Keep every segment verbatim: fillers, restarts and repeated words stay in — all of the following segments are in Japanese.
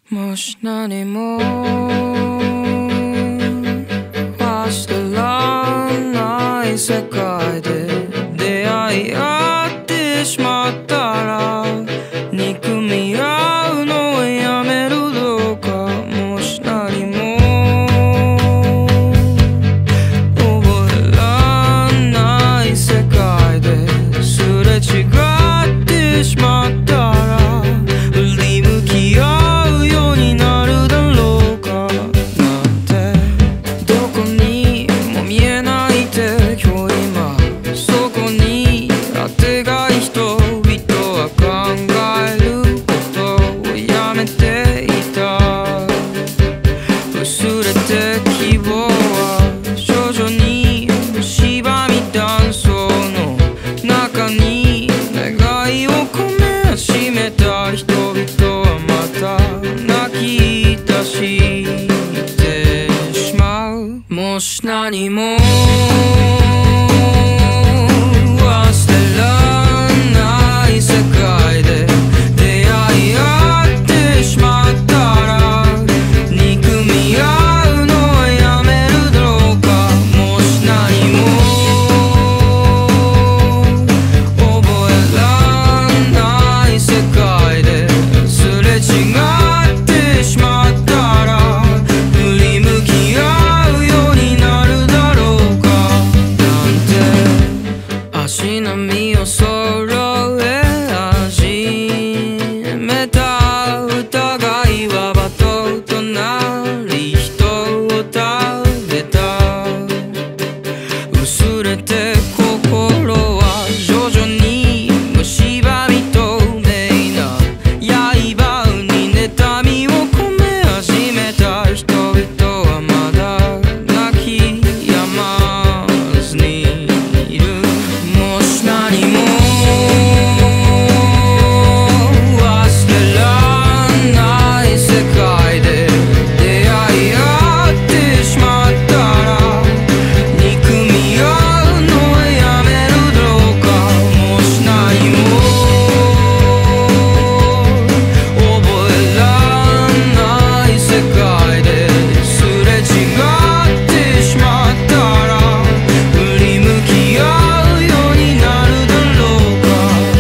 もし何も忘れられない世界で出会い合ってしまったら憎み合うのをやめるどうか。もし何も覚えられない世界ですれ違ってしまったら振り向き合うようになるだろうかなんて。どこにも見えない敵を今そこにあてがい人々は考えることをやめていた。薄れて希望は徐々に蝕み断層の中に願いを込め始めた人々はまた泣き出してしまう。もし何も忘れられない世界で出会い合ってしまったら憎み合うのはやめるだろうか。もし何も覚えられない世界ですれ違ってしまったら振り向き合うようになるだろうかなんて。足並みを揃え始めた疑いはバトとなり人を食べた。薄れて心は徐々に蝕み透明な刃に妬みを込め始めた人々はまだ泣き止まずにいる。もし何も忘れられない世界で出会い合ってしまったら憎み合うのはやめるだろうか。もし何も覚えられない世界ですれ違ってしまったら振り向き合うようになるだろうか。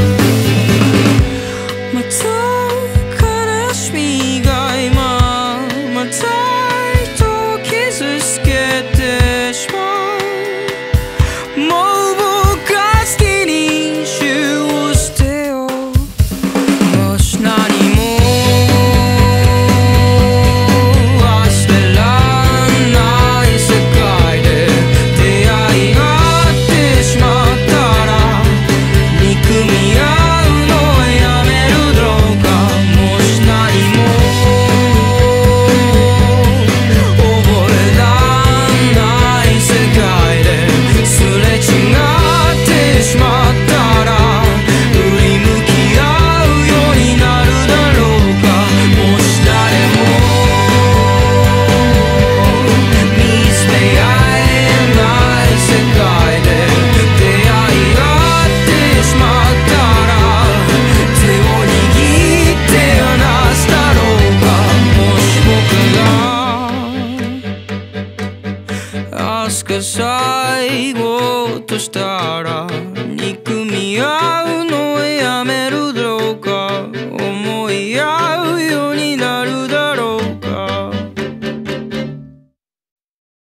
また悲しみが今また人を傷つけてしまう。もう僕が好きにしようしてよ。もし何も忘れられない世界で出会い合ってしまったら憎み合うのはやめるだろうか。もし何も覚えられない世界ですれ違ってしまったら振り向き合うようになるだろうか。もし誰も見つめ合えない世界で出会い合ってしまったら手を握って離すだろうか。もし僕が明日最後としたら憎み合